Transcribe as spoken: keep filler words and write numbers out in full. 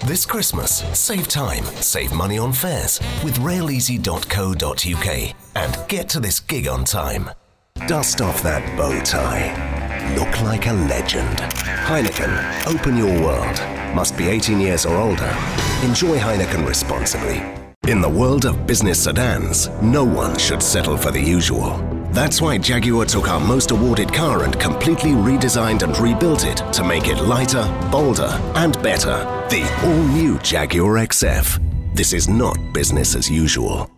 This Christmas, save time, save money on fares with rail easy dot co dot uk and get to this gig on time. Dust off that bow tie. Look like a legend. Heineken, open your world. Must be eighteen years or older. Enjoy Heineken responsibly. In the world of business sedans, no one should settle for the usual. That's why Jaguar took our most awarded car and completely redesigned and rebuilt it to make it lighter, bolder, and better. The all-new Jaguar X F. This is not business as usual.